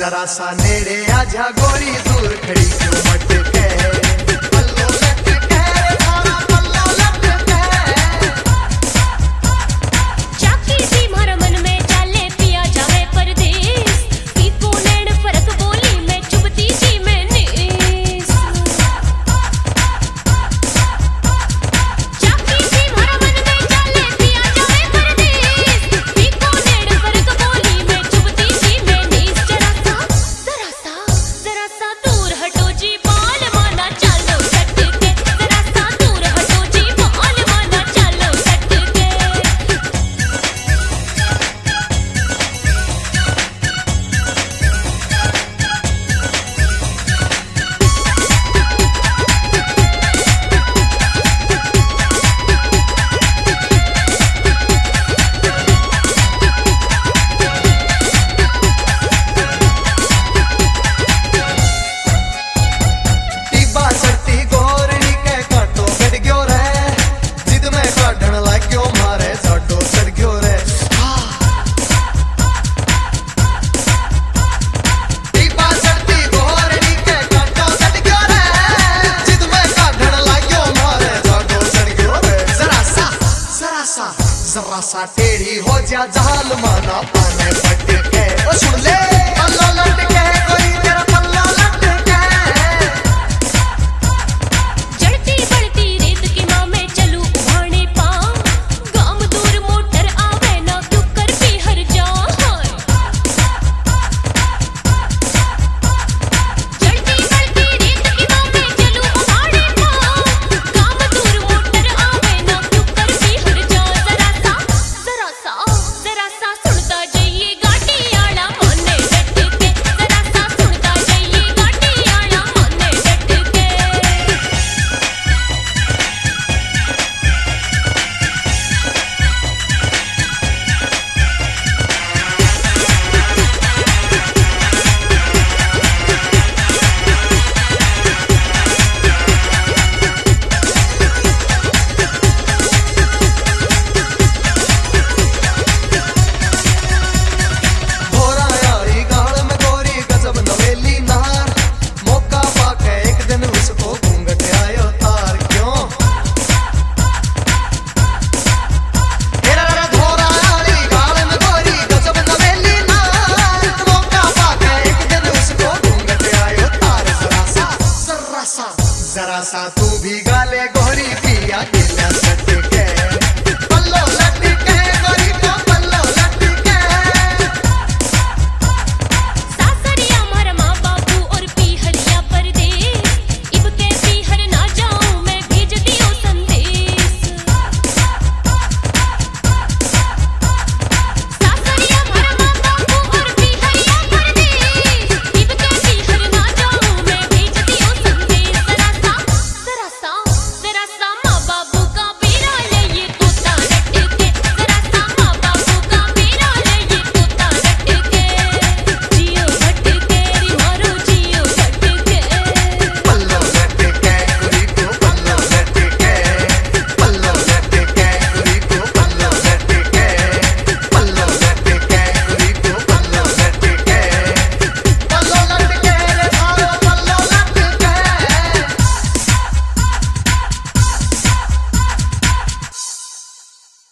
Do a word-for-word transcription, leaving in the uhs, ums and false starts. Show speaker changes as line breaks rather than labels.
जरा सा नेड़े आजा गोरी दूर खड़ी क्यों मटके पल्लो लटके थारा पल्लो लटके
जाकी सी मारा मन में चाले पिया जावे परदेस पीको नैन फरक बोली में चुभती सी मैं नीस जाकी सी मारा मन में चाले पिया जावे परदेस पीको नैन फरक बोली में चुभती सी मैं नीस जरा सा जरा सा जरा सा दूर हटो जी बाल माना चलो सटके जरा सा दूर हटो जी बाल माना चलो सटके
टीबा सट्टी गोरड़ी के काटो कट गयो रे जिद में काटण लाग्यो मारे जाडो चढ़ गयो रे टीबा सट्टी गोरड़ी के काटो कट गयो रे जिद में काटण लाग्यो मारे जाडो चढ़ गयो रे जरा सा जरा सा जरा सा टेढ़ी हो जा जाल माना पाने पटके ओ सुन ले